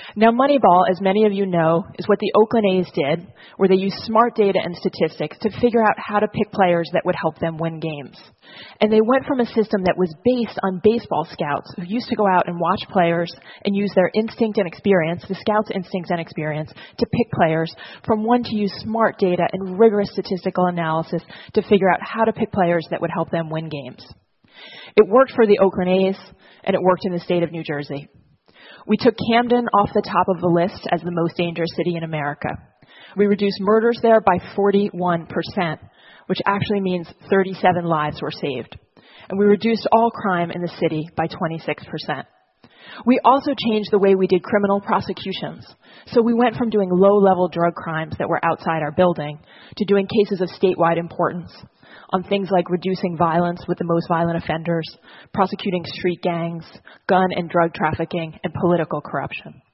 Now, Moneyball, as many of you know, is what the Oakland A's did, where they used smart data and statistics to figure out how to pick players that would help them win games. And they went from a system that was based on baseball scouts who used to go out and watch players and use their instinct and experience, the scouts' instincts and experience, to pick players, from one to use smart data and rigorous statistical analysis to figure out how to pick players that would help them win games. It worked for the Oakland A's, and it worked in the state of New Jersey. We took Camden off the top of the list as the most dangerous city in America. We reduced murders there by 41%, which actually means 37 lives were saved. And we reduced all crime in the city by 26%. We also changed the way we did criminal prosecutions. So we went from doing low-level drug crimes that were outside our building to doing cases of statewide importance on things like reducing violence with the most violent offenders, prosecuting street gangs, gun and drug trafficking, and political corruption.